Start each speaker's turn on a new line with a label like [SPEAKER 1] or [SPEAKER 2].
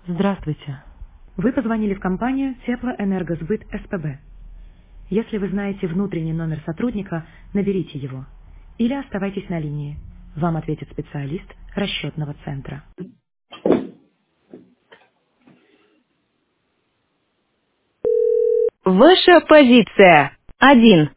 [SPEAKER 1] Здравствуйте. Вы позвонили в компанию Теплоэнергосбыт СПБ. Если вы знаете внутренний номер сотрудника, наберите его. Или оставайтесь на линии. Вам ответит специалист расчетного центра.
[SPEAKER 2] Ваша позиция. 1.